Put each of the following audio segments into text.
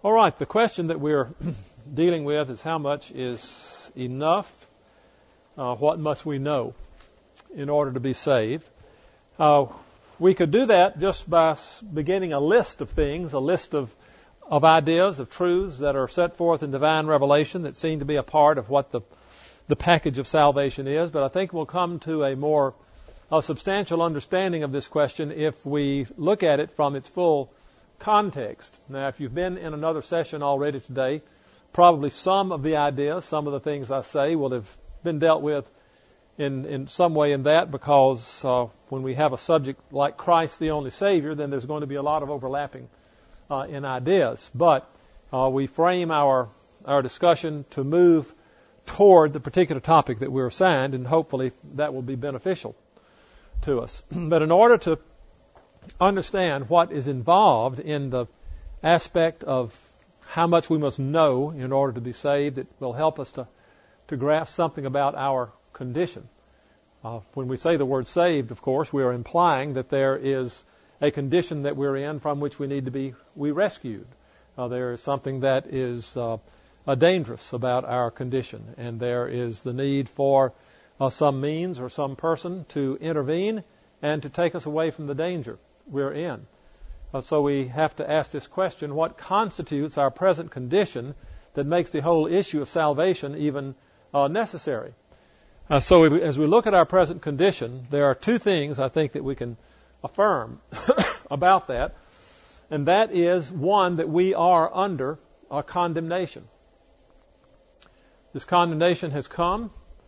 All right, the question that we're dealing with is how much is enough? What must we know in order to be saved? We could do that just by beginning a list of things, a list of ideas, of truths that are set forth in divine revelation that seem to be a part of what the package of salvation is. But I think we'll come to a more substantial understanding of this question if we look at it from its full context. Now, if you've been in another session already today, probably some of the ideas, some of the things I say will have been dealt with in some way in that, because when we have a subject like Christ the only Savior, then there's going to be a lot of overlapping in ideas. But we frame our discussion to move toward the particular topic that we're assigned, and hopefully that will be beneficial to us. But in order to understand what is involved in the aspect of how much we must know in order to be saved, it will help us to grasp something about our condition. When we say the word saved, of course, we are implying that there is a condition that we're in from which we need to be rescued. There is something that is dangerous about our condition, and there is the need for some means or some person to intervene and to take us away from the danger we're in. So we have to ask this question: what constitutes our present condition that makes the whole issue of salvation even necessary? So as we look at our present condition, there are two things I think that we can affirm about that, and that is, one, that we are under a condemnation. This condemnation has come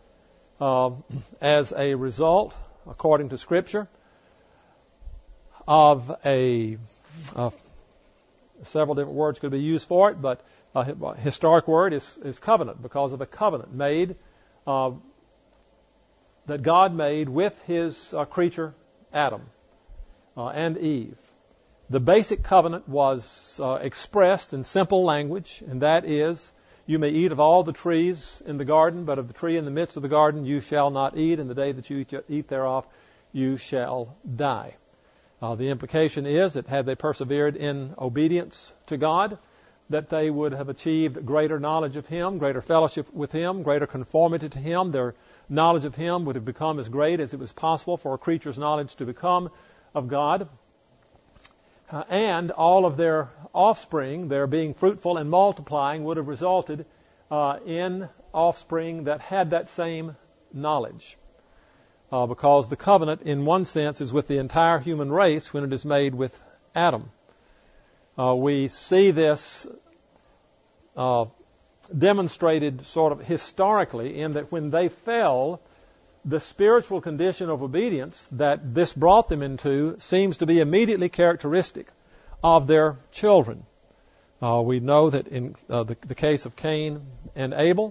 as a result, according to Scripture, of several different words could be used for it, but a historic word is covenant, because of a covenant made that God made with His creature Adam and Eve. The basic covenant was expressed in simple language, and that is, you may eat of all the trees in the garden, but of the tree in the midst of the garden you shall not eat, and the day that you eat thereof you shall die. The implication is that had they persevered in obedience to God, that they would have achieved greater knowledge of Him, greater fellowship with Him, greater conformity to Him. Their knowledge of Him would have become as great as it was possible for a creature's knowledge to become of God. And all of their offspring, their being fruitful and multiplying, would have resulted in offspring that had that same knowledge. Because the covenant, in one sense, is with the entire human race when it is made with Adam. We see this demonstrated sort of historically in that when they fell, the spiritual condition of obedience that this brought them into seems to be immediately characteristic of their children. We know that in the case of Cain and Abel,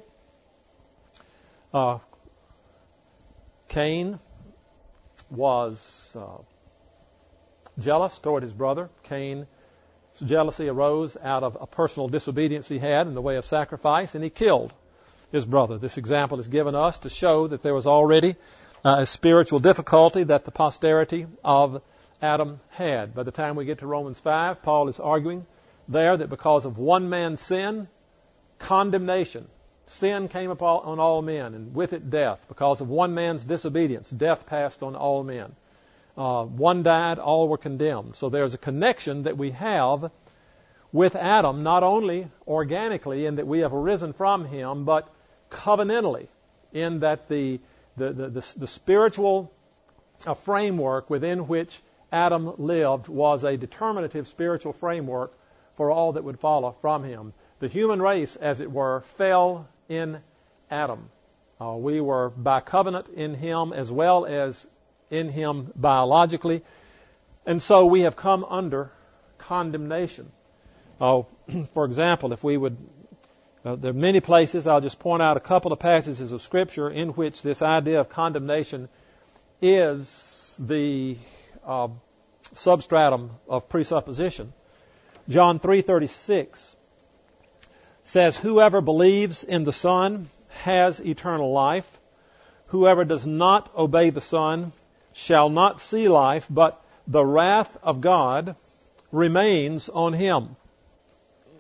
Cain was jealous toward his brother. Cain's jealousy arose out of a personal disobedience he had in the way of sacrifice, and he killed his brother. This example is given us to show that there was already a spiritual difficulty that the posterity of Adam had. By the time we get to Romans 5, Paul is arguing there that because of one man's sin, condemnation, sin came upon all men, and with it death. Because of one man's disobedience, death passed on all men. One died, all were condemned. So there's a connection that we have with Adam, not only organically in that we have arisen from him, but covenantally in that the spiritual framework within which Adam lived was a determinative spiritual framework for all that would follow from him. The human race, as it were, fell in Adam. We were by covenant in him as well as in him biologically, and so we have come under condemnation. For example, if we would, there are many places, I'll just point out a couple of passages of Scripture in which this idea of condemnation is the substratum of presupposition. John 3:36 says, "Whoever believes in the Son has eternal life. Whoever does not obey the Son shall not see life, but the wrath of God remains on him."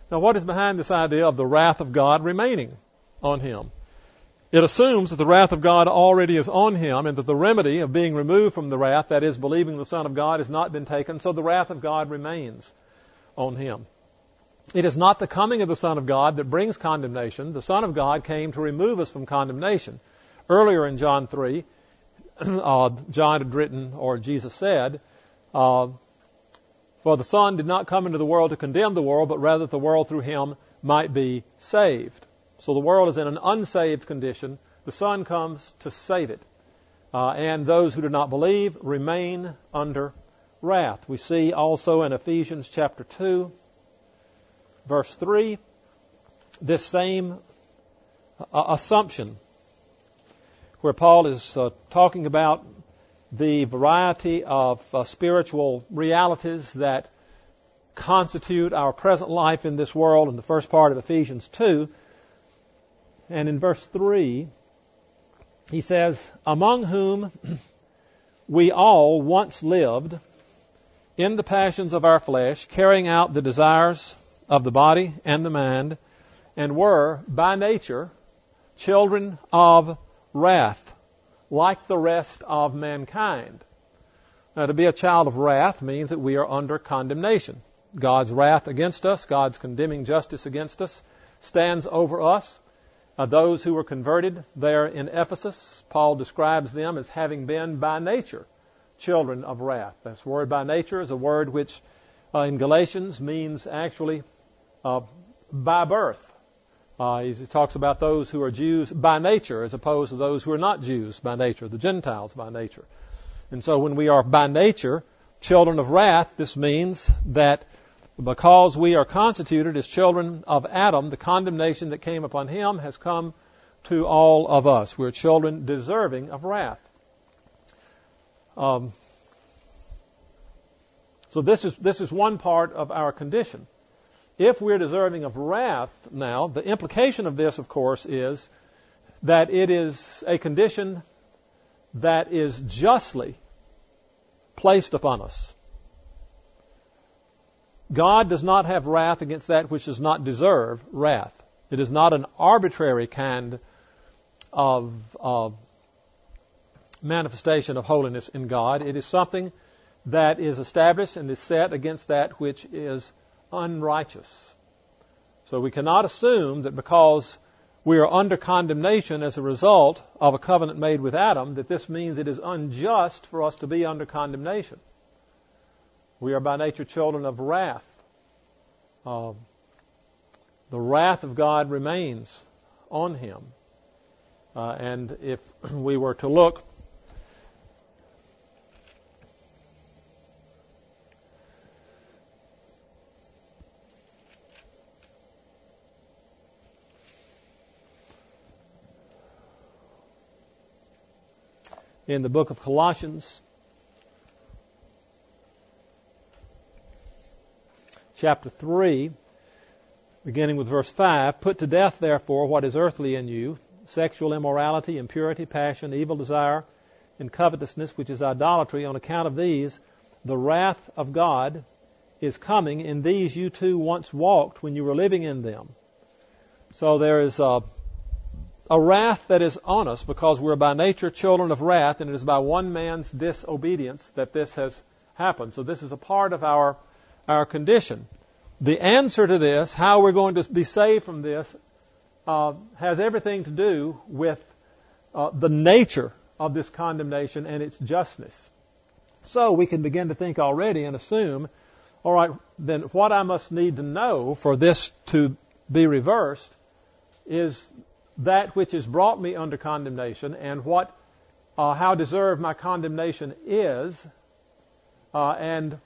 Now, what is behind this idea of the wrath of God remaining on him? It assumes that the wrath of God already is on him and that the remedy of being removed from the wrath, that is, believing the Son of God, has not been taken, so the wrath of God remains on him. It is not the coming of the Son of God that brings condemnation. The Son of God came to remove us from condemnation. Earlier in John 3, John had written, or Jesus said, for the Son did not come into the world to condemn the world, but rather that the world through him might be saved. So the world is in an unsaved condition. The Son comes to save it. And those who do not believe remain under wrath. We see also in Ephesians chapter 2, verse 3, this same assumption, where Paul is talking about the variety of spiritual realities that constitute our present life in this world in the first part of Ephesians 2. And in verse 3, he says, among whom we all once lived in the passions of our flesh, carrying out the desires of the body and the mind, and were, by nature, children of wrath, like the rest of mankind. Now, to be a child of wrath means that we are under condemnation. God's wrath against us, God's condemning justice against us, stands over us. Those who were converted there in Ephesus, Paul describes them as having been by nature children of wrath. This word by nature is a word which in Galatians means actually by birth. He talks about those who are Jews by nature as opposed to those who are not Jews by nature, the Gentiles by nature. And so when we are by nature children of wrath, this means that because we are constituted as children of Adam, the condemnation that came upon him has come to all of us. We're children deserving of wrath. So this is one part of our condition. If we're deserving of wrath now, the implication of this, of course, is that it is a condition that is justly placed upon us. God does not have wrath against that which does not deserve wrath. It is not an arbitrary kind of manifestation of holiness in God. It is something that is established and is set against that which is unrighteous. So we cannot assume that because we are under condemnation as a result of a covenant made with Adam, that this means it is unjust for us to be under condemnation. We are by nature children of wrath. The wrath of God remains on him. And if we were to look in the book of Colossians, chapter 3, beginning with verse 5, put to death, therefore, what is earthly in you, sexual immorality, impurity, passion, evil desire, and covetousness, which is idolatry. On account of these, the wrath of God is coming. In these you too once walked when you were living in them. So there is a wrath that is on us because we're by nature children of wrath, and it is by one man's disobedience that this has happened. So this is a part of our condition. The answer to this, how we're going to be saved from this, has everything to do with the nature of this condemnation and its justness. So we can begin to think already and assume, all right, then what I must need to know for this to be reversed is that which has brought me under condemnation and how deserved my condemnation is, and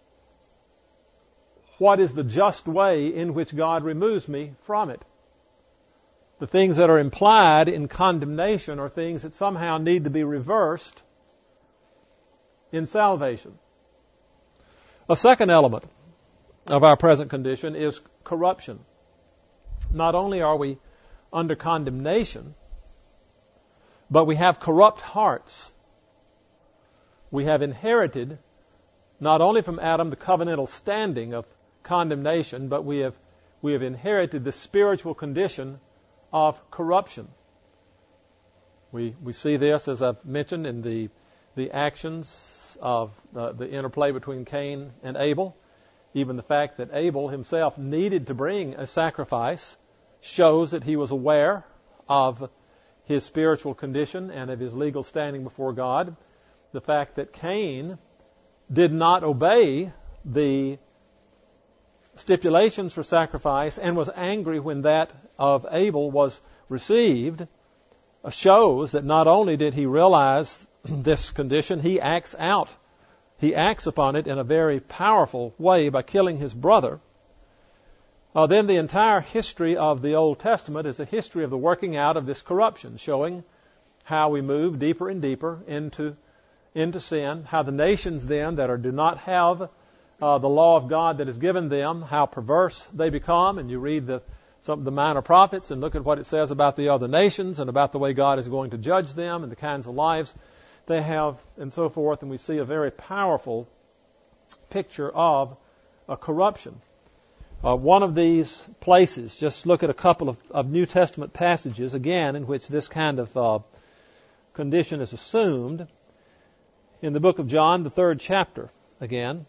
what is the just way in which God removes me from it. The things that are implied in condemnation are things that somehow need to be reversed in salvation. A second element of our present condition is corruption. Not only are we under condemnation, but we have corrupt hearts. We have inherited not only from Adam the covenantal standing of condemnation, but we we have inherited the spiritual condition of corruption. We see this, as I've mentioned, in the actions of the interplay between Cain and Abel. Even the fact that Abel himself needed to bring a sacrifice shows that he was aware of his spiritual condition and of his legal standing before God. The fact that Cain did not obey the stipulations for sacrifice and was angry when that of Abel was received shows that not only did he realize this condition, he acts upon it in a very powerful way by killing his brother. Then the entire history of the Old Testament is a history of the working out of this corruption, showing how we move deeper and deeper into sin, how the nations then that do not have the law of God that is given them, how perverse they become. And you read some of the minor prophets and look at what it says about the other nations and about the way God is going to judge them and the kinds of lives they have and so forth. And we see a very powerful picture of a corruption. One of these places, just look at a couple of New Testament passages, again, in which this kind of condition is assumed. In the book of John, the 3rd chapter, again.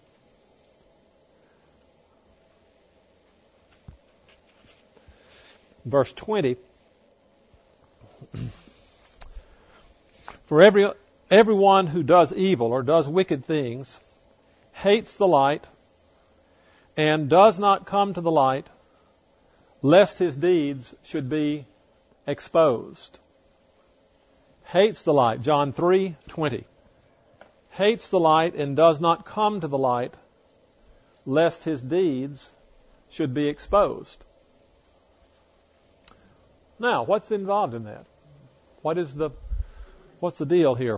Verse 20. For everyone who does evil or does wicked things hates the light and does not come to the light, lest his deeds should be exposed. Hates the light. John 3:20. Hates the light and does not come to the light, lest his deeds should be exposed. Now, what's involved in that? What's the deal here?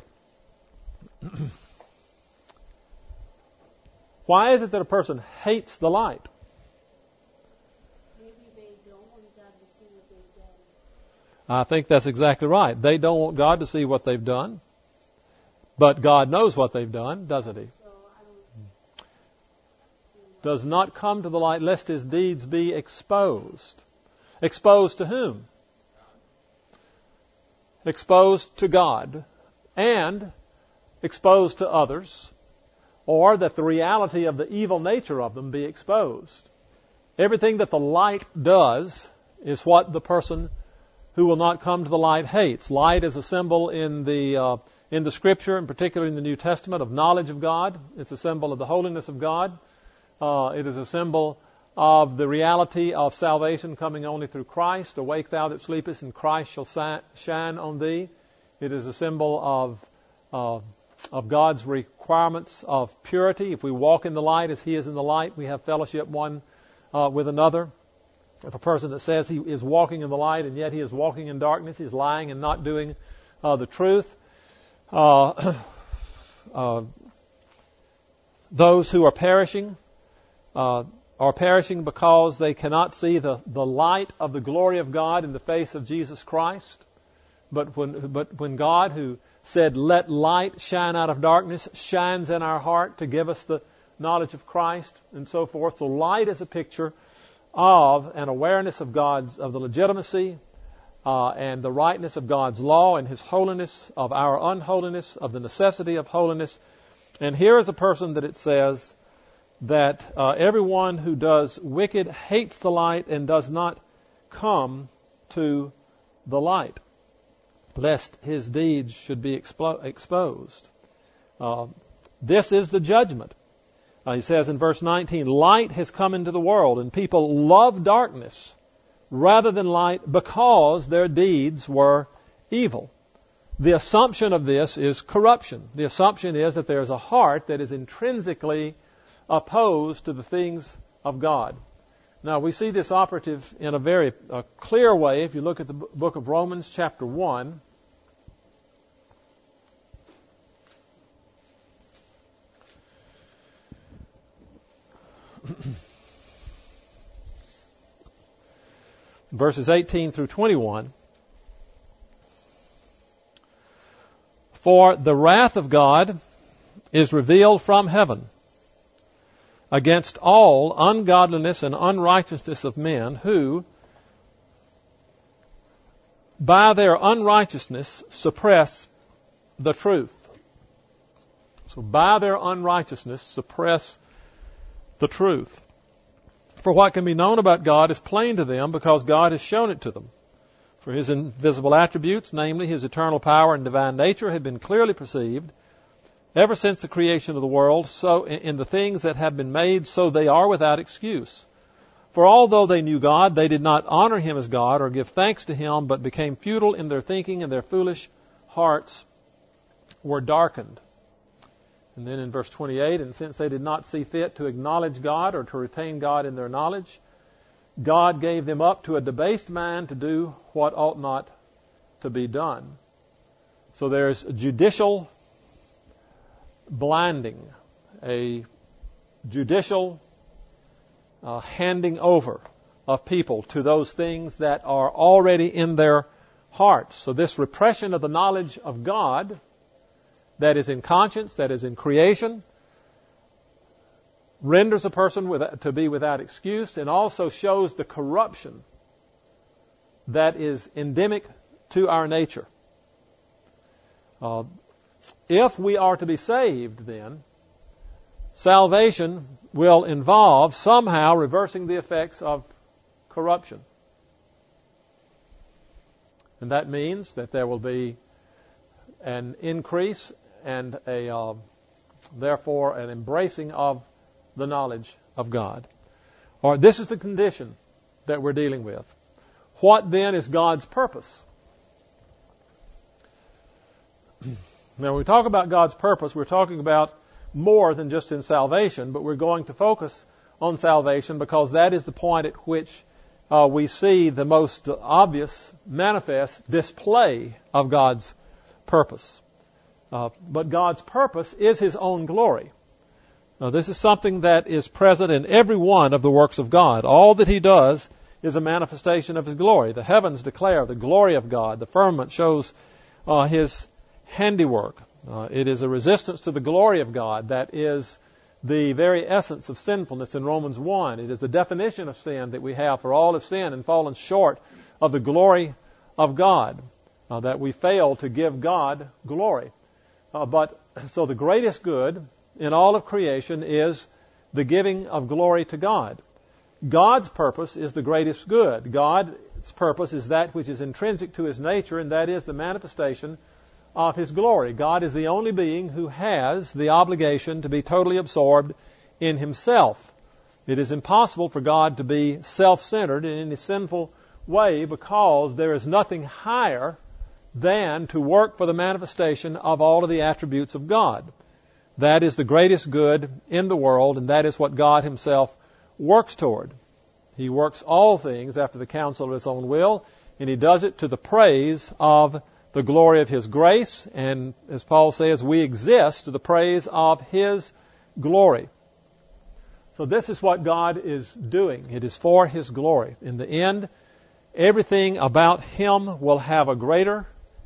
Why is it that a person hates the light? Maybe they don't want God to see what they've done. I think that's exactly right. They don't want God to see what they've done. But God knows what they've done, doesn't He? Does not come to the light lest his deeds be exposed. Exposed to whom? Exposed to God and exposed to others, or that the reality of the evil nature of them be exposed. Everything that the light does is what the person who will not come to the light hates. Light is a symbol in the Scripture, and particularly in the New Testament, of knowledge of God. It's a symbol of the holiness of God. It is a symbol of the reality of salvation coming only through Christ. Awake thou that sleepest, and Christ shall shine on thee. It is a symbol of God's requirements of purity. If we walk in the light as He is in the light, we have fellowship one with another. If a person that says he is walking in the light and yet he is walking in darkness, he is lying and not doing the truth. Those who are perishing because they cannot see the light of the glory of God in the face of Jesus Christ. But when God, who said, "Let light shine out of darkness," shines in our heart to give us the knowledge of Christ and so forth. So light is a picture of an awareness of the legitimacy and the rightness of God's law and His holiness, of our unholiness, of the necessity of holiness. And here is a person that it says that everyone who does wicked hates the light and does not come to the light, lest his deeds should be exposed. This is the judgment. He says in verse 19, light has come into the world, and people love darkness rather than light because their deeds were evil. The assumption of this is corruption. The assumption is that there is a heart that is intrinsically opposed to the things of God. Now, we see this operative in a very clear way if you look at the book of Romans chapter 1. Verses 18 through 21. For the wrath of God is revealed from heaven against all ungodliness and unrighteousness of men who, by their unrighteousness, suppress the truth. So by their unrighteousness, suppress the truth. For what can be known about God is plain to them because God has shown it to them. For his invisible attributes, namely his eternal power and divine nature, have been clearly perceived ever since the creation of the world, so in the things that have been made, so they are without excuse. For although they knew God, they did not honor him as God or give thanks to him, but became futile in their thinking, and their foolish hearts were darkened. And then in verse 28, and since they did not see fit to acknowledge God or to retain God in their knowledge, God gave them up to a debased mind to do what ought not to be done. So there's judicial blinding, a judicial handing over of people to those things that are already in their hearts. So this repression of the knowledge of God that is in conscience, that is in creation, renders a person to be without excuse, and also shows the corruption that is endemic to our nature. If we are to be saved, then, salvation will involve somehow reversing the effects of corruption. And that means that there will be an increase and therefore an embracing of the knowledge of God. Or this is the condition that we're dealing with. What then is God's purpose? Now, when we talk about God's purpose, we're talking about more than just in salvation, but we're going to focus on salvation because that is the point at which we see the most obvious, manifest display of God's purpose. But God's purpose is his own glory. Now, this is something that is present in every one of the works of God. All that he does is a manifestation of his glory. The heavens declare the glory of God. The firmament shows his handiwork. It is a resistance to the glory of God that is the very essence of sinfulness in Romans 1. It is the definition of sin that we have, for all have sinned and fallen short of the glory of God, that we fail to give God glory. So the greatest good in all of creation is the giving of glory to God. God's purpose is the greatest good. God's purpose is that which is intrinsic to his nature, and that is the manifestation of his glory. God is the only being who has the obligation to be totally absorbed in himself. It is impossible for God to be self-centered in any sinful way because there is nothing higher than to work for the manifestation of all of the attributes of God. That is the greatest good in the world, and that is what God himself works toward. He works all things after the counsel of his own will, and he does it to the praise of the glory of his grace, and as Paul says, we exist to the praise of his glory. So this is what God is doing. It is for his glory. In the end, everything about him will have a greater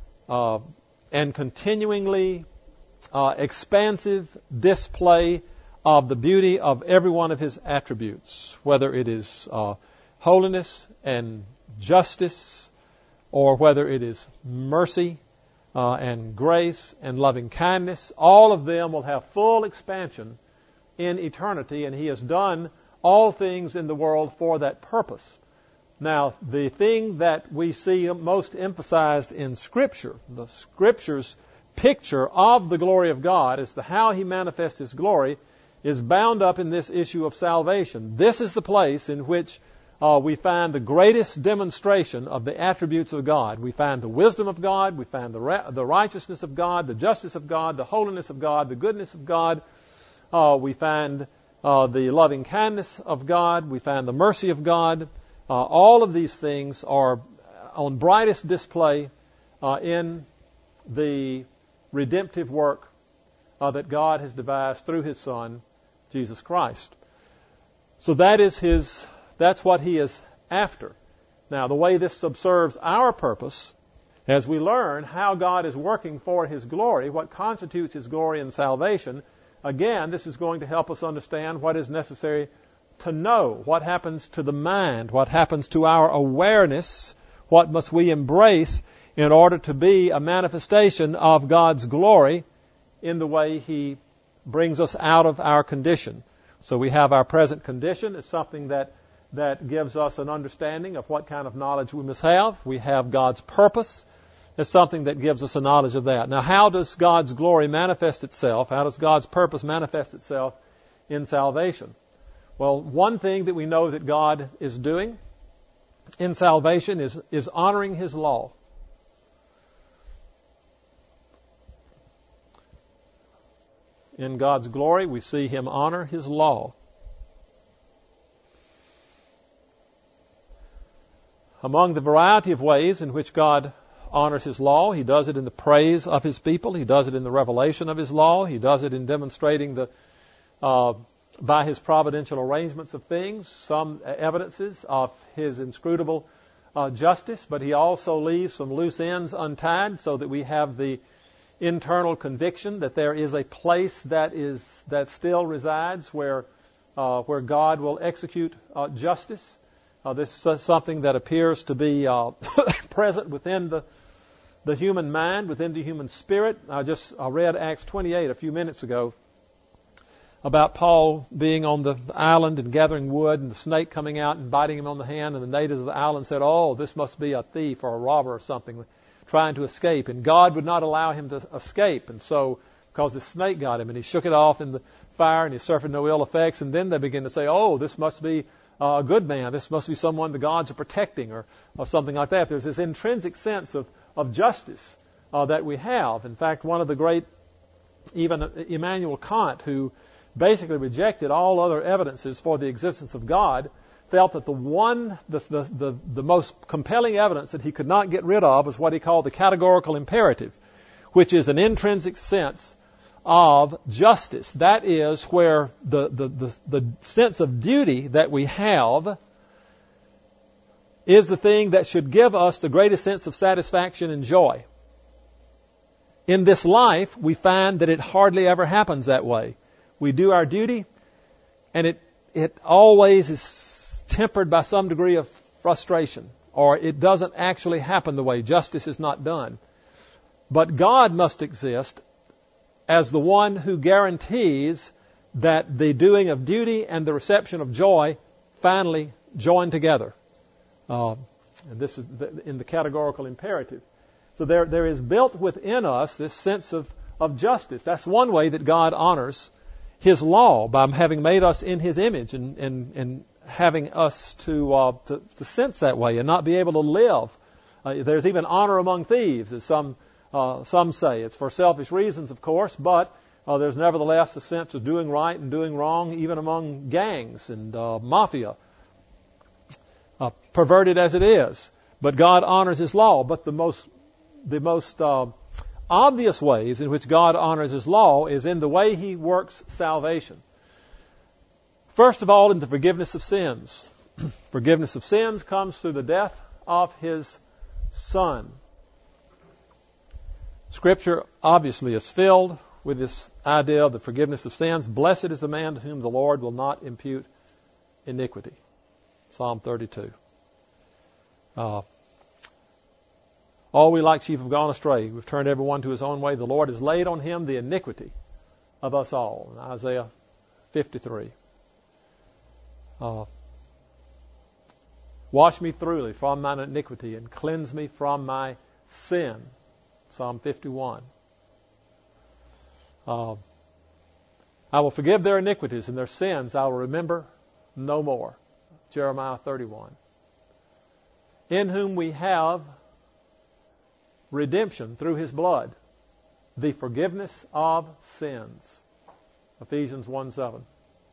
and continuingly expansive display of the beauty of every one of his attributes, whether it is holiness and justice, or whether it is mercy and grace and loving kindness. All of them will have full expansion in eternity, and he has done all things in the world for that purpose. Now, the thing that we see most emphasized in Scripture, the Scripture's picture of the glory of God as to how he manifests his glory, is bound up in this issue of salvation. This is the place in which we find the greatest demonstration of the attributes of God. We find the wisdom of God, we find the righteousness of God, the justice of God, the holiness of God, the goodness of God. We find the loving kindness of God, we find the mercy of God. All of these things are on brightest display in the redemptive work that God has devised through his Son, Jesus Christ. So that's what he is after. Now, the way this subserves our purpose, as we learn how God is working for his glory, what constitutes his glory and salvation, Again, this is going to help us understand what is necessary to know, what happens to the mind, what happens to our awareness, what must we embrace in order to be a manifestation of God's glory in the way He brings us out of our condition. So we have our present condition. It's something that gives us an understanding of what kind of knowledge we must have. We have God's purpose. It's something that gives us a knowledge of that. Now, how does God's glory manifest itself? How does God's purpose manifest itself in salvation? Well, one thing that we know that God is doing in salvation is honoring His law. In God's glory, we see Him honor His law. Among the variety of ways in which God honors His law, He does it in the praise of His people. He does it in the revelation of His law. He does it in demonstrating by His providential arrangements of things, some evidences of His inscrutable justice, but He also leaves some loose ends untied so that we have the internal conviction that there is a place that still resides where God will execute justice. This is something that appears to be present within the human mind, within the human spirit. I read Acts 28 a few minutes ago about Paul being on the island and gathering wood, and the snake coming out and biting him on the hand, and the natives of the island said, "Oh, this must be a thief or a robber or something trying to escape." And God would not allow him to escape, and so because the snake got him, and he shook it off in the fire, and he suffered no ill effects. And then they begin to say, "Oh, this must be a good man. This must be someone the gods are protecting," or something like that. There's this intrinsic sense of justice that we have. In fact, one of the great, even Immanuel Kant, who basically rejected all other evidences for the existence of God, felt that the most compelling evidence that he could not get rid of was what he called the categorical imperative, which is an intrinsic sense of justice. That is where the sense of duty that we have is the thing that should give us the greatest sense of satisfaction and joy. In this life, we find that it hardly ever happens that way. We do our duty, and it always is tempered by some degree of frustration, or it doesn't actually happen the way. Justice is not done. But God must exist as the one who guarantees that the doing of duty and the reception of joy finally join together. And this is in the categorical imperative. So there is built within us this sense of justice. That's one way that God honors His law, by having made us in His image and having us to sense that way and not be able to live. There's even honor among thieves, as some say. It's for selfish reasons, of course, but there's nevertheless a sense of doing right and doing wrong, even among gangs and mafia, perverted as it is. But God honors His law. But the most obvious ways in which God honors His law is in the way He works salvation. First of all, in the forgiveness of sins. Forgiveness of sins comes through the death of His Son. Scripture obviously is filled with this idea of the forgiveness of sins. Blessed is the man to whom the Lord will not impute iniquity. Psalm 32. All we like sheep have gone astray. We've turned everyone to his own way. The Lord has laid on Him the iniquity of us all. In Isaiah 53. Wash me thoroughly from mine iniquity and cleanse me from my sin. Psalm 51. I will forgive their iniquities, and their sins I will remember no more. Jeremiah 31. In whom we have redemption through His blood, the forgiveness of sins. Ephesians 1:7.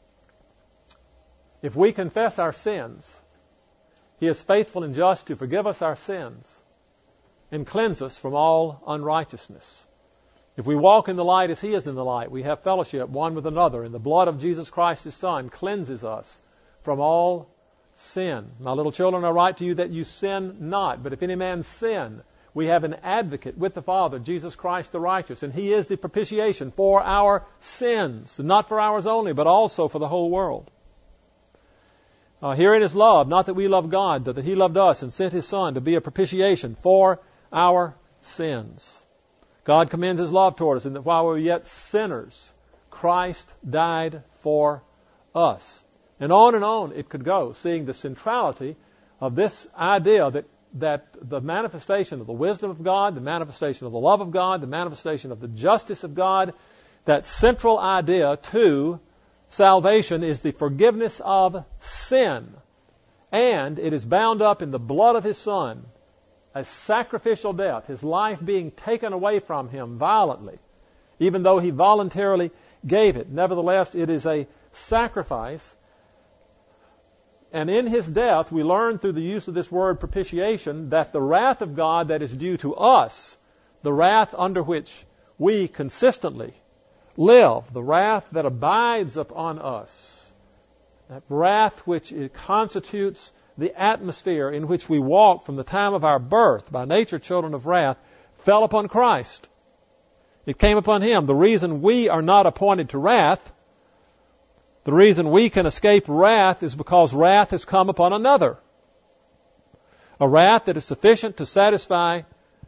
If we confess our sins, He is faithful and just to forgive us our sins and cleanse us from all unrighteousness. If we walk in the light as He is in the light, we have fellowship one with another, and the blood of Jesus Christ His Son cleanses us from all sin. My little children, I write to you that you sin not, but if any man sin, we have an advocate with the Father, Jesus Christ the righteous, and He is the propitiation for our sins, and not for ours only, but also for the whole world. Herein is love, not that we love God, but that He loved us and sent His Son to be a propitiation for our sins. God commends His love toward us, in that while we were yet sinners, Christ died for us. And on it could go, seeing the centrality of this idea that the manifestation of the wisdom of God, the manifestation of the love of God, the manifestation of the justice of God, that central idea to salvation is the forgiveness of sin. And it is bound up in the blood of His Son, a sacrificial death, His life being taken away from Him violently, even though He voluntarily gave it. Nevertheless, it is a sacrifice. And in His death, we learn through the use of this word propitiation that the wrath of God that is due to us, the wrath under which we consistently live, the wrath that abides upon us, that wrath which constitutes the atmosphere in which we walk from the time of our birth, by nature children of wrath, fell upon Christ. It came upon Him. The reason we are not appointed to wrath, the reason we can escape wrath, is because wrath has come upon another. A wrath that is sufficient to satisfy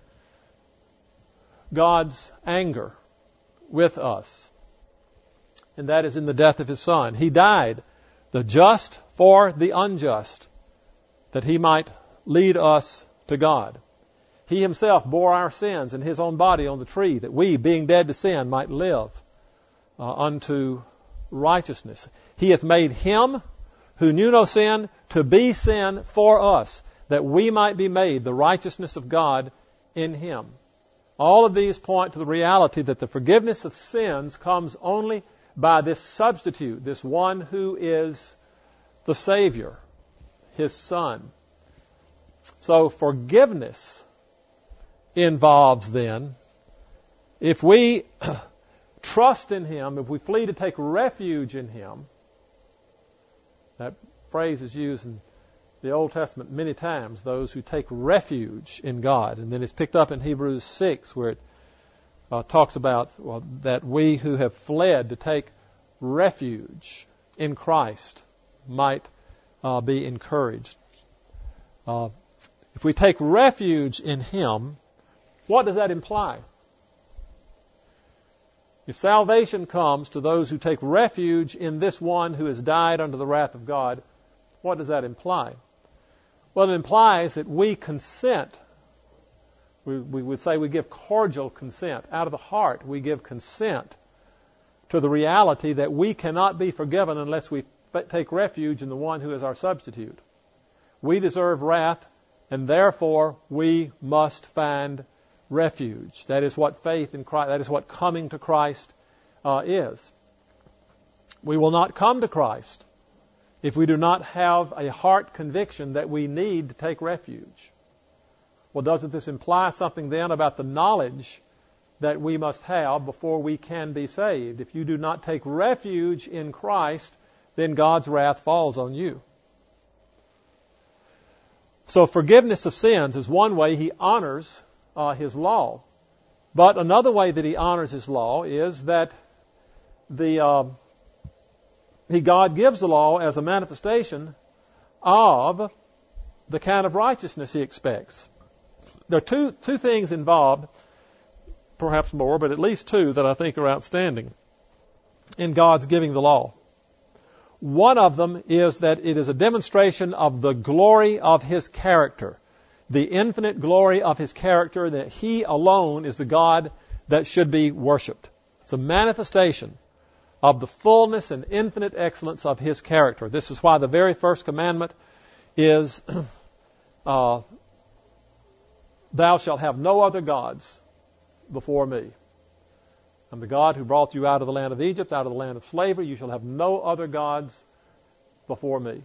God's anger with us. And that is in the death of His Son. He died, the just for the unjust, that He might lead us to God. He Himself bore our sins in His own body on the tree, that we, being dead to sin, might live unto righteousness. He hath made Him who knew no sin to be sin for us, that we might be made the righteousness of God in Him. All of these point to the reality that the forgiveness of sins comes only by this substitute, this one who is the Savior, His Son. So forgiveness involves then, if we trust in Him, if we flee to take refuge in Him, that phrase is used in the Old Testament many times, those who take refuge in God. And then it's picked up in Hebrews 6, where it talks about that we who have fled to take refuge in Christ might be encouraged. If we take refuge in Him, what does that imply? If salvation comes to those who take refuge in this one who has died under the wrath of God, what does that imply? Well, it implies that we consent. We would say we give cordial consent. Out of the heart, we give consent to the reality that we cannot be forgiven unless we take refuge in the one who is our substitute. We deserve wrath, and therefore we must find refuge. That is what faith in Christ, that is what coming to Christ is. We will not come to Christ if we do not have a heart conviction that we need to take refuge. Well, doesn't this imply something then about the knowledge that we must have before we can be saved? If you do not take refuge in Christ, then God's wrath falls on you. So forgiveness of sins is one way He honors His law. But another way that He honors His law is that God gives the law as a manifestation of the kind of righteousness He expects. There are two things involved, perhaps more, but at least two that I think are outstanding in God's giving the law. One of them is that it is a demonstration of the glory of His character, the infinite glory of His character, that He alone is the God that should be worshipped. It's a manifestation of the fullness and infinite excellence of His character. This is why the very first commandment is, thou shalt have no other gods before me. I'm the God who brought you out of the land of Egypt, out of the land of slavery. You shall have no other gods before me.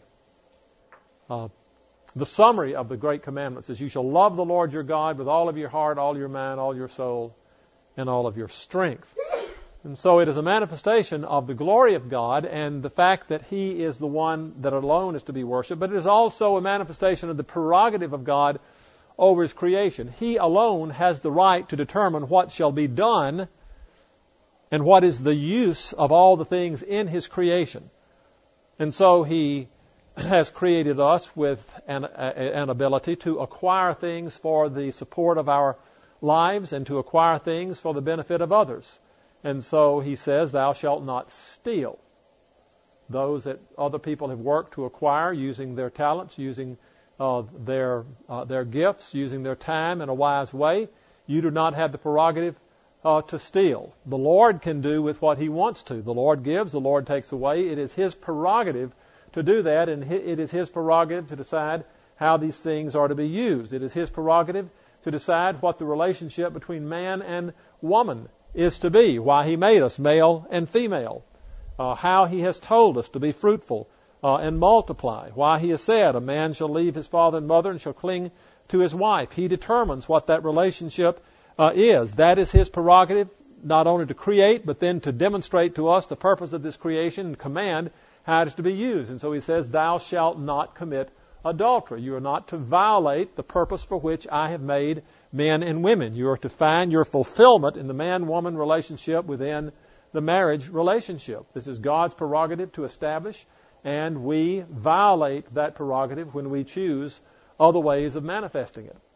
The summary of the great commandments is, you shall love the Lord your God with all of your heart, all your mind, all your soul, and all of your strength. And so it is a manifestation of the glory of God and the fact that He is the one that alone is to be worshipped. But it is also a manifestation of the prerogative of God over His creation. He alone has the right to determine what shall be done and what is the use of all the things in His creation. And so He has created us with an ability to acquire things for the support of our lives and to acquire things for the benefit of others. And so He says, thou shalt not steal. Those that other people have worked to acquire using their talents, using their gifts, using their time in a wise way, you do not have the prerogative to steal. The Lord can do with what He wants to. The Lord gives, the Lord takes away. It is His prerogative to do that, and it is His prerogative to decide how these things are to be used. It is His prerogative to decide what the relationship between man and woman is to be, why He made us male and female, how He has told us to be fruitful and multiply, why He has said a man shall leave his father and mother and shall cling to his wife. He determines what that relationship is. That is His prerogative, not only to create, but then to demonstrate to us the purpose of this creation and command how it is to be used. And so He says, thou shalt not commit adultery. You are not to violate the purpose for which I have made men and women. You are to find your fulfillment in the man-woman relationship within the marriage relationship. This is God's prerogative to establish, and we violate that prerogative when we choose other ways of manifesting it.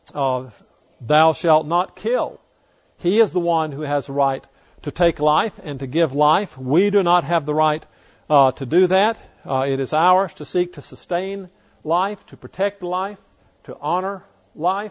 Thou shalt not kill. He is the one who has the right to take life and to give life. We do not have the right to do that. It is ours to seek to sustain life, to protect life, to honor life.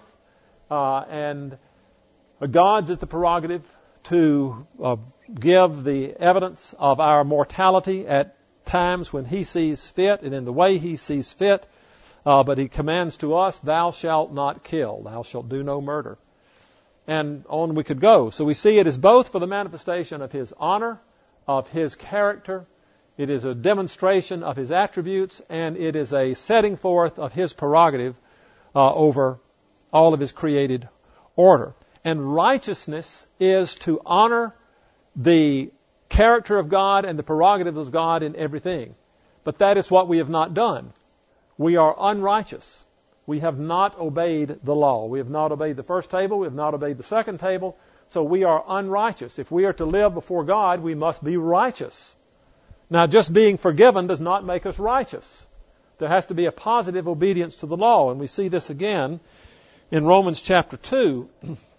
And God's is the prerogative to give the evidence of our mortality at times when He sees fit and in the way He sees fit. But He commands to us, thou shalt not kill, thou shalt do no murder. And on we could go. So we see it is both for the manifestation of His honor, of His character. It is a demonstration of His attributes, and it is a setting forth of His prerogative over all of His created order. And righteousness is to honor the character of God and the prerogatives of God in everything. But that is what we have not done. We are unrighteous. We have not obeyed the law. We have not obeyed the first table. We have not obeyed the second table. So we are unrighteous. If we are to live before God, we must be righteous. Now, just being forgiven does not make us righteous. There has to be a positive obedience to the law. And we see this again in Romans chapter 2.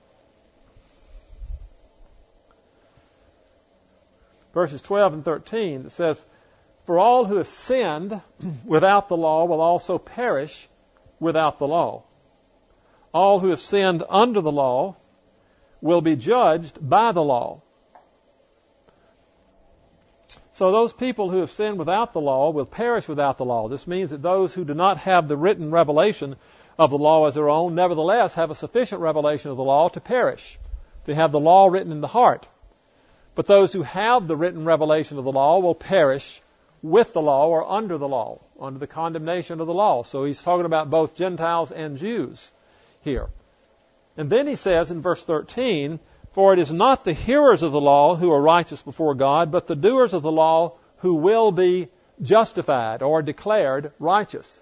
Verses 12 and 13. It says, for all who have sinned without the law will also perish without the law. All who have sinned under the law will be judged by the law. So those people who have sinned without the law will perish without the law. This means that those who do not have the written revelation of the law as their own, nevertheless have a sufficient revelation of the law to perish. They have the law written in the heart. But those who have the written revelation of the law will perish with the law or under the law, under the condemnation of the law. So he's talking about both Gentiles and Jews here. And then he says in verse 13, for it is not the hearers of the law who are righteous before God, but the doers of the law who will be justified or declared righteous.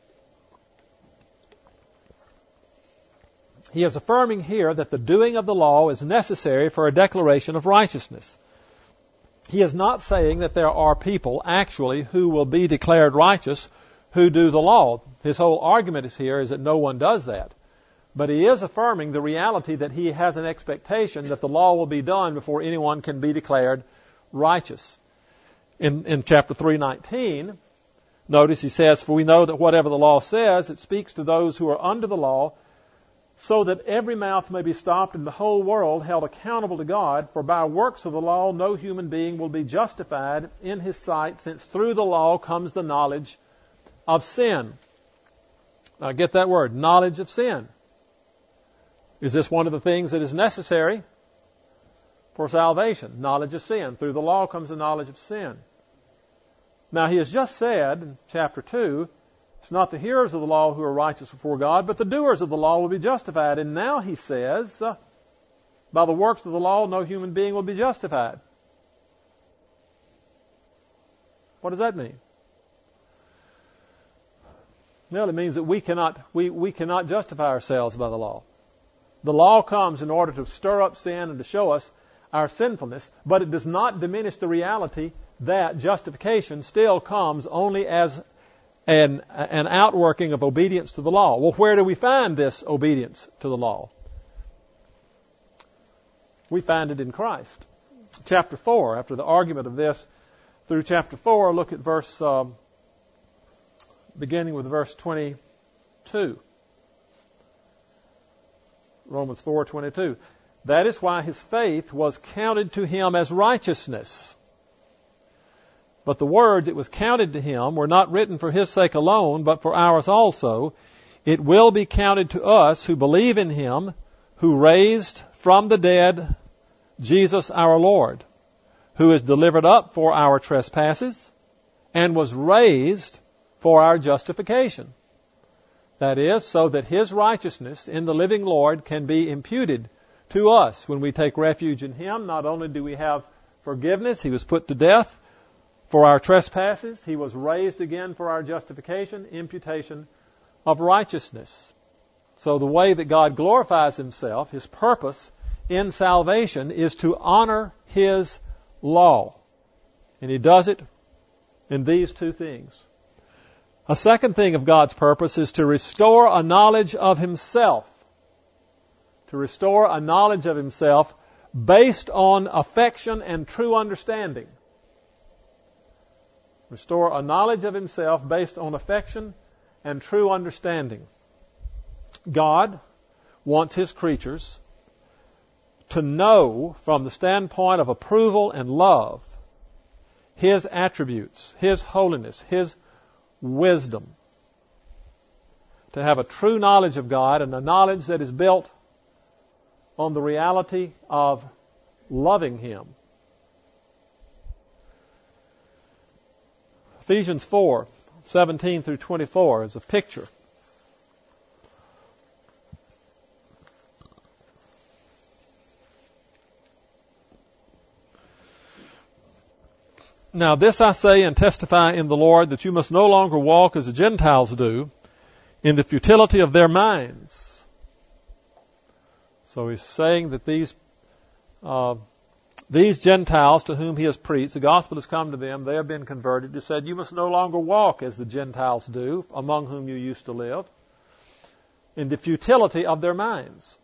He is affirming here that the doing of the law is necessary for a declaration of righteousness. He is not saying that there are people actually who will be declared righteous who do the law. His whole argument here is that no one does that. But he is affirming the reality that he has an expectation that the law will be done before anyone can be declared righteous. In chapter 3:19, notice he says, for we know that whatever the law says, it speaks to those who are under the law, so that every mouth may be stopped and the whole world held accountable to God. For by works of the law no human being will be justified in his sight, since through the law comes the knowledge of sin. Now get that word, knowledge of sin. Is this one of the things that is necessary for salvation? Knowledge of sin. Through the law comes the knowledge of sin. Now he has just said in chapter 2, it's not the hearers of the law who are righteous before God, but the doers of the law will be justified. And now he says, by the works of the law, no human being will be justified. What does that mean? Well, it means that we cannot justify ourselves by the law. The law comes in order to stir up sin and to show us our sinfulness, but it does not diminish the reality that justification still comes only as an outworking of obedience to the law. Well, where do we find this obedience to the law? We find it in Christ. Chapter 4, after the argument of this through chapter 4, look at beginning with verse 22. Romans 4:22. That is why his faith was counted to him as righteousness. But the words, it was counted to him, were not written for his sake alone, but for ours also. It will be counted to us who believe in him, who raised from the dead Jesus our Lord, who is delivered up for our trespasses and was raised for our justification. That is, so that his righteousness in the living Lord can be imputed to us. When we take refuge in him, not only do we have forgiveness, he was put to death for our trespasses, he was raised again for our justification, imputation of righteousness. So the way that God glorifies himself, his purpose in salvation, is to honor his law. And he does it in these two things. A second thing of God's purpose is to restore a knowledge of himself. To restore a knowledge of himself based on affection and true understanding. Restore a knowledge of himself based on affection and true understanding. God wants his creatures to know from the standpoint of approval and love his attributes, his holiness, his wisdom. To have a true knowledge of God, and a knowledge that is built on the reality of loving him. Ephesians 4:17 through 24 is a picture. Now this I say and testify in the Lord, that you must no longer walk as the Gentiles do, in the futility of their minds. So he's saying that these Gentiles to whom he has preached, the gospel has come to them, they have been converted. He said, you must no longer walk as the Gentiles do, among whom you used to live, in the futility of their minds.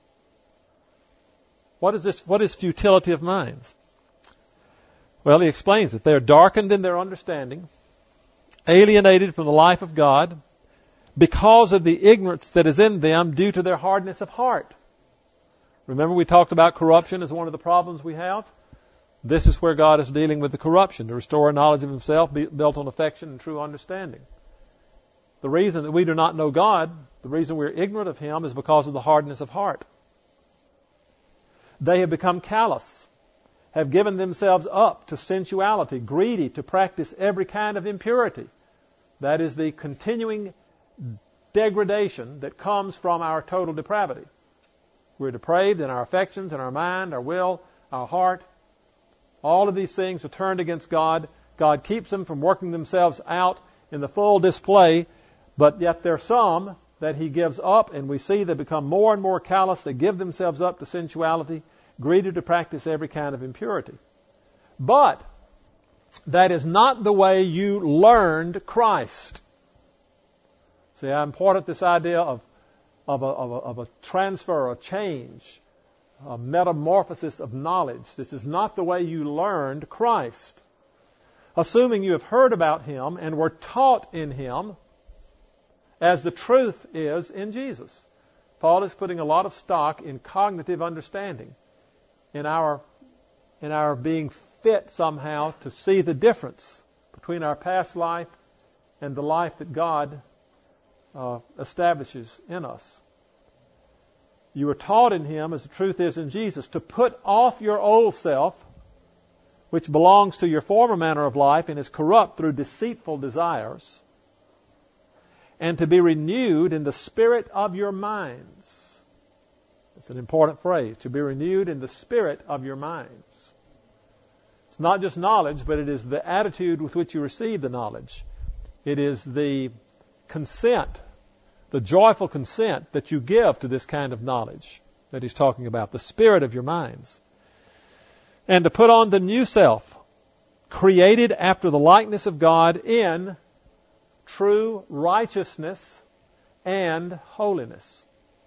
What is this? What is futility of minds? Well, he explains it. They are darkened in their understanding, alienated from the life of God, because of the ignorance that is in them due to their hardness of heart. Remember we talked about corruption as one of the problems we have? This is where God is dealing with the corruption, to restore a knowledge of himself built on affection and true understanding. The reason that we do not know God, the reason we're ignorant of him, is because of the hardness of heart. They have become callous, have given themselves up to sensuality, greedy to practice every kind of impurity. That is the continuing degradation that comes from our total depravity. We're depraved in our affections, in our mind, our will, our heart. All of these things are turned against God. God keeps them from working themselves out in the full display, but yet there are some that he gives up, and we see they become more and more callous. They give themselves up to sensuality, greedy to practice every kind of impurity. But that is not the way you learned Christ. See how important this idea of a transfer, a change, a metamorphosis of knowledge. This is not the way you learned Christ. Assuming you have heard about him and were taught in him as the truth is in Jesus. Paul is putting a lot of stock in cognitive understanding, in our being fit somehow to see the difference between our past life and the life that God establishes in us. You were taught in him, as the truth is in Jesus, to put off your old self, which belongs to your former manner of life and is corrupt through deceitful desires, and to be renewed in the spirit of your minds. It's an important phrase, to be renewed in the spirit of your minds. It's not just knowledge, but it is the attitude with which you receive the knowledge. It is the consent the joyful consent that you give to this kind of knowledge that he's talking about, the spirit of your minds. And to put on the new self, created after the likeness of God in true righteousness and holiness.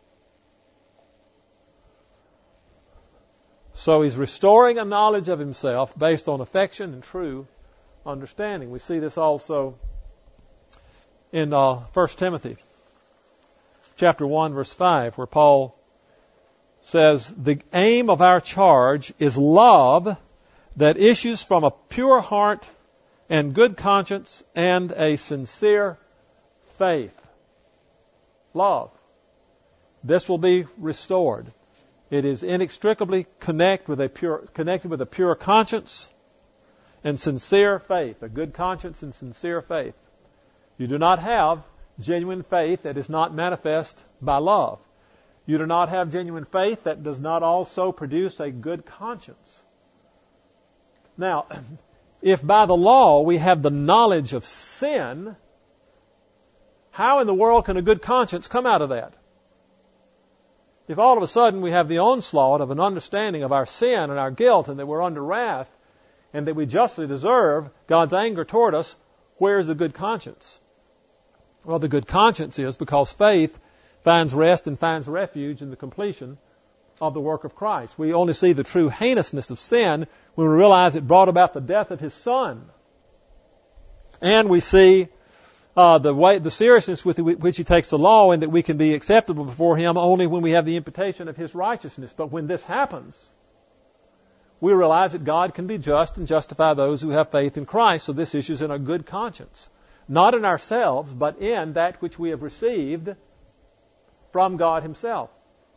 So he's restoring a knowledge of himself based on affection and true understanding. We see this also in 1 Timothy chapter 1, verse 5, where Paul says, the aim of our charge is love that issues from a pure heart and good conscience and a sincere faith. Love. This will be restored. It is inextricably connected with a pure conscience and sincere faith, a good conscience and sincere faith. You do not have genuine faith that is not manifest by love. You do not have genuine faith that does not also produce a good conscience. Now, if by the law we have the knowledge of sin, how in the world can a good conscience come out of that? If all of a sudden we have the onslaught of an understanding of our sin and our guilt and that we're under wrath and that we justly deserve God's anger toward us, where is the good conscience? Well, the good conscience is because faith finds rest and finds refuge in the completion of the work of Christ. We only see the true heinousness of sin when we realize it brought about the death of His Son. And we see the seriousness with which He takes the law and that we can be acceptable before Him only when we have the imputation of His righteousness. But when this happens, we realize that God can be just and justify those who have faith in Christ. So this issues in a good conscience. Not in ourselves, but in that which we have received from God Himself.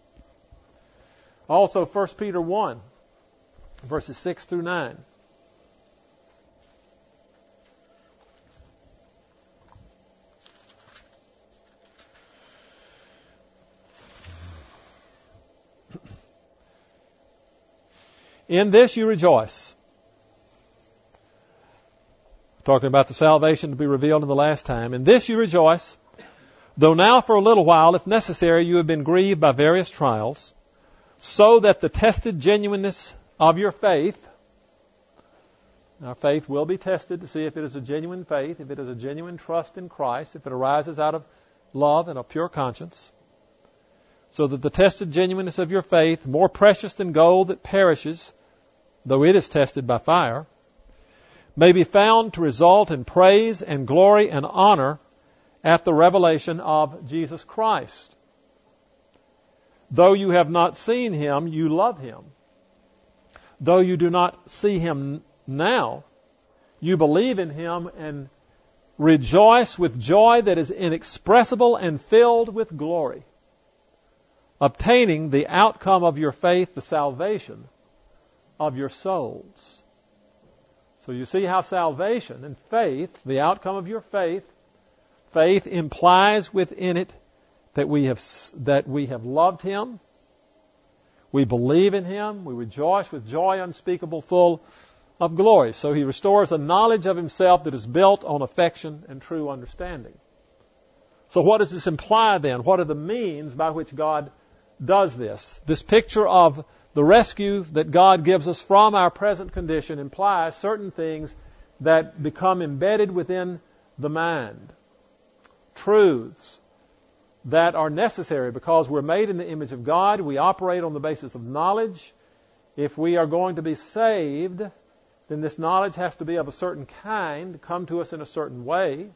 Also, 1 Peter 1, verses 6 through 9. In this you rejoice. Talking about the salvation to be revealed in the last time. In this you rejoice, though now for a little while, if necessary, you have been grieved by various trials, so that the tested genuineness of your faith, our faith will be tested to see if it is a genuine faith, if it is a genuine trust in Christ, if it arises out of love and a pure conscience, so that the tested genuineness of your faith, more precious than gold that perishes, though it is tested by fire, may be found to result in praise and glory and honor at the revelation of Jesus Christ. Though you have not seen Him, you love Him. Though you do not see Him now, you believe in Him and rejoice with joy that is inexpressible and filled with glory, obtaining the outcome of your faith, the salvation of your souls. So you see how salvation and faith, the outcome of your faith implies within it that we have loved Him, we believe in Him, we rejoice with joy unspeakable, full of glory. So He restores a knowledge of Himself that is built on affection and true understanding. So what does this imply then? What are the means by which God does this? This picture of the rescue that God gives us from our present condition implies certain things that become embedded within the mind. Truths that are necessary because we're made in the image of God. We operate on the basis of knowledge. If we are going to be saved, then this knowledge has to be of a certain kind, come to us in a certain way.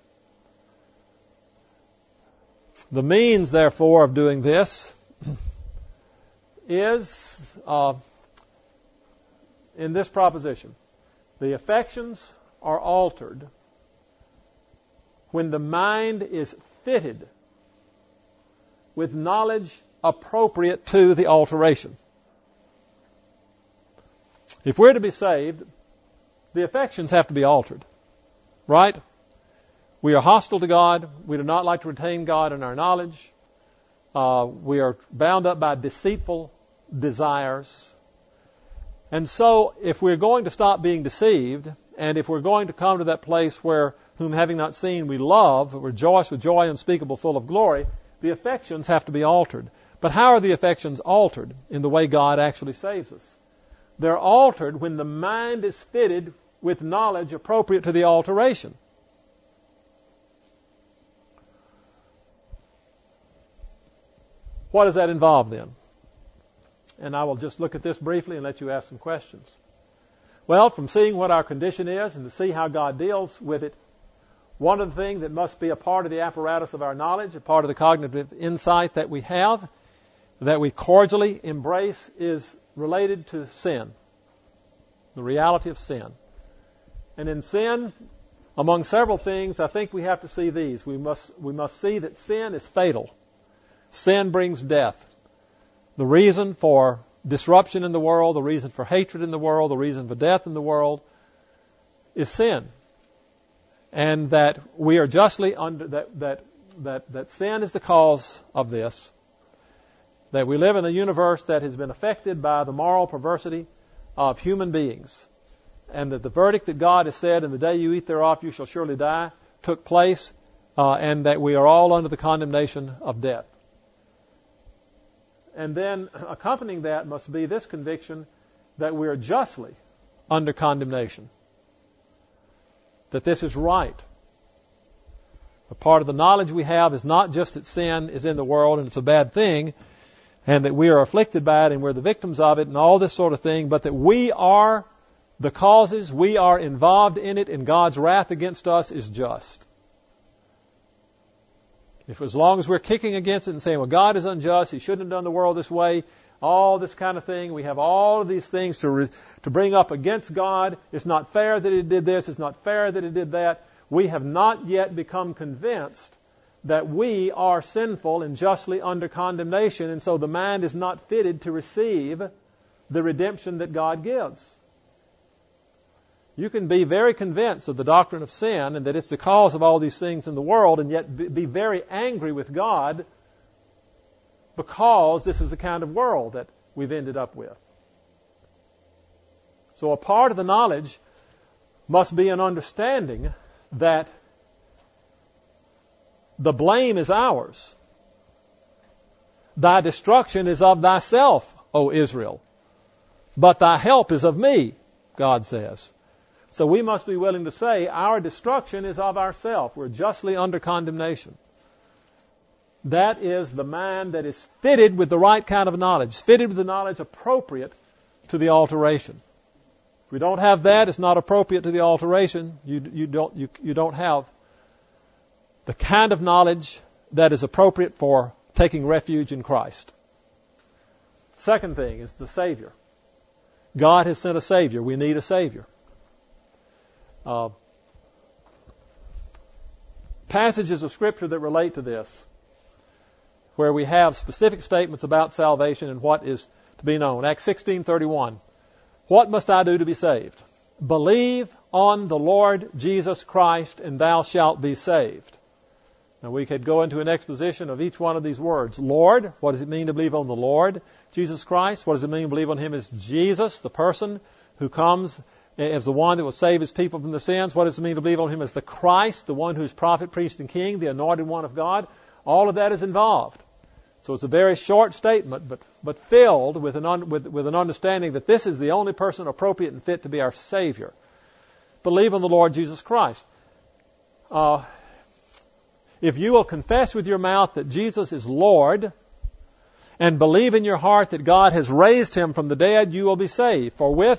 The means, therefore, of doing this is in this proposition. The affections are altered when the mind is fitted with knowledge appropriate to the alteration. If we're to be saved, the affections have to be altered. Right? We are hostile to God. We do not like to retain God in our knowledge. We are bound up by deceitful desires. And so, if we're going to stop being deceived, and if we're going to come to that place where, whom having not seen we love, rejoice with joy unspeakable, full of glory, the affections have to be altered. But how are the affections altered in the way God actually saves us? They're altered when the mind is fitted with knowledge appropriate to the alteration. What does that involve then? And I will just look at this briefly and let you ask some questions. Well, from seeing what our condition is and to see how God deals with it, one of the things that must be a part of the apparatus of our knowledge, a part of the cognitive insight that we have, that we cordially embrace, is related to sin, the reality of sin. And in sin, among several things, I think we have to see these. We must see that sin is fatal. Sin brings death. The reason for disruption in the world, the reason for hatred in the world, the reason for death in the world is sin. And that we are justly under that sin is the cause of this. That we live in a universe that has been affected by the moral perversity of human beings. And that the verdict that God has said, "In the day you eat thereof you shall surely die," took place, and that we are all under the condemnation of death. And then accompanying that must be this conviction that we are justly under condemnation. That this is right. A part of the knowledge we have is not just that sin is in the world and it's a bad thing, and that we are afflicted by it and we're the victims of it and all this sort of thing, but that we are the causes, we are involved in it, and God's wrath against us is just. If as long as we're kicking against it and saying, well, God is unjust, He shouldn't have done the world this way, all this kind of thing, we have all of these things to bring up against God. It's not fair that He did this, it's not fair that He did that. We have not yet become convinced that we are sinful and justly under condemnation, and so the mind is not fitted to receive the redemption that God gives. You can be very convinced of the doctrine of sin and that it's the cause of all these things in the world, and yet be very angry with God because this is the kind of world that we've ended up with. So a part of the knowledge must be an understanding that the blame is ours. Thy destruction is of thyself, O Israel, but thy help is of me, God says. So we must be willing to say our destruction is of ourselves. We're justly under condemnation. That is the mind that is fitted with the right kind of knowledge, fitted with the knowledge appropriate to the alteration. If we don't have that, it's not appropriate to the alteration. You don't have the kind of knowledge that is appropriate for taking refuge in Christ. Second thing is the Savior. God has sent a Savior. We need a Savior. Passages of Scripture that relate to this, where we have specific statements about salvation and what is to be known. Acts 16:31. What must I do to be saved? Believe on the Lord Jesus Christ, and thou shalt be saved. Now we could go into an exposition of each one of these words. Lord, what does it mean to believe on the Lord Jesus Christ? What does it mean to believe on Him as Jesus, the person who comes as the one that will save His people from their sins? What does it mean to believe on Him as the Christ, the one who is prophet, priest, and king, the anointed one of God? All of that is involved. So it's a very short statement, but filled with an understanding that this is the only person appropriate and fit to be our Savior. Believe on the Lord Jesus Christ. If you will confess with your mouth that Jesus is Lord and believe in your heart that God has raised Him from the dead, you will be saved. For with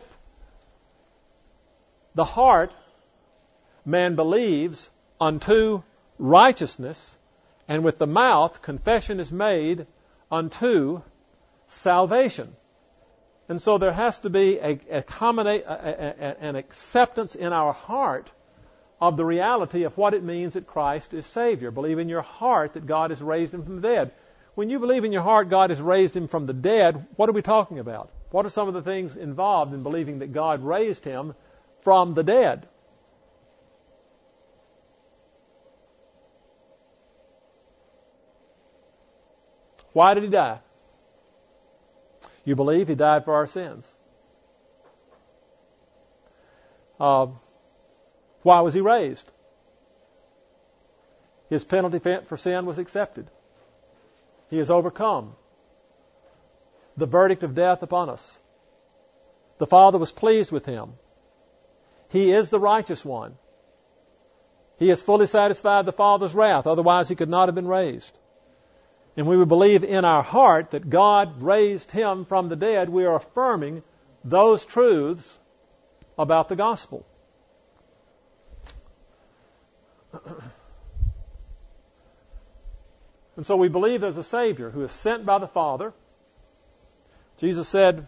the heart man believes unto righteousness, and with the mouth confession is made unto salvation. And so there has to be an acceptance in our heart of the reality of what it means that Christ is Savior. Believe in your heart that God has raised Him from the dead. When you believe in your heart God has raised Him from the dead, what are we talking about? What are some of the things involved in believing that God raised Him from the dead? Why did He die? You believe He died for our sins. Why was He raised? His penalty for sin was accepted. He has overcome the verdict of death upon us. The Father was pleased with him. He is the righteous one. He has fully satisfied the Father's wrath, otherwise he could not have been raised. And we would believe in our heart that God raised him from the dead. We are affirming those truths about the gospel. And so we believe there's a Savior who is sent by the Father. Jesus said,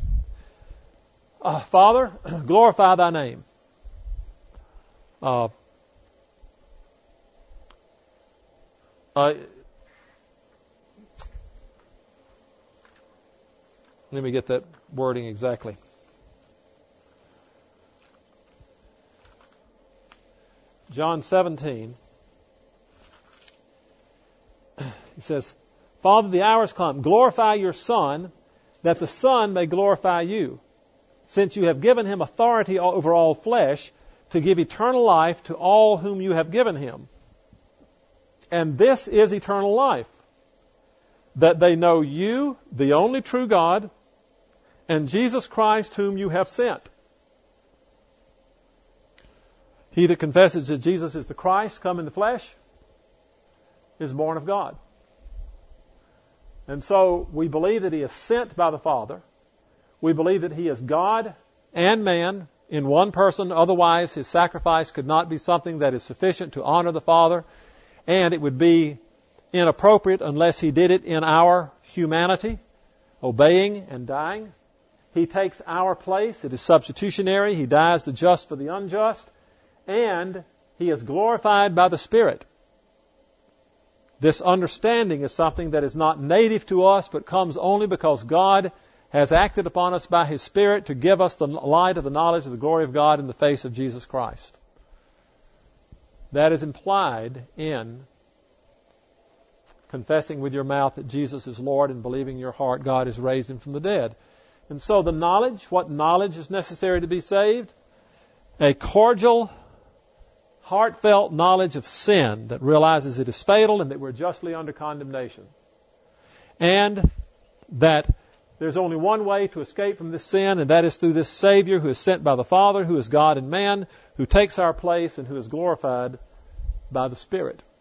Father, glorify thy name. Let me get that wording exactly. John 17. He says, Father, the hour has come. Glorify your Son, that the Son may glorify you, since you have given him authority over all flesh, to give eternal life to all whom you have given him. And this is eternal life, that they know you, the only true God, and Jesus Christ whom you have sent. He that confesses that Jesus is the Christ, come in the flesh, is born of God. And so we believe that he is sent by the Father. We believe that he is God and man in one person. Otherwise, his sacrifice could not be something that is sufficient to honor the Father. And it would be inappropriate unless he did it in our humanity, obeying and dying. He takes our place. It is substitutionary. He dies the just for the unjust. And he is glorified by the Spirit. This understanding is something that is not native to us, but comes only because God has acted upon us by his Spirit to give us the light of the knowledge of the glory of God in the face of Jesus Christ. That is implied in confessing with your mouth that Jesus is Lord and believing in your heart God has raised him from the dead. And so the knowledge, what knowledge is necessary to be saved? A cordial, heartfelt knowledge of sin that realizes it is fatal and that we're justly under condemnation. And that there's only one way to escape from this sin, and that is through this Savior who is sent by the Father, who is God and man, who takes our place and who is glorified by the Spirit.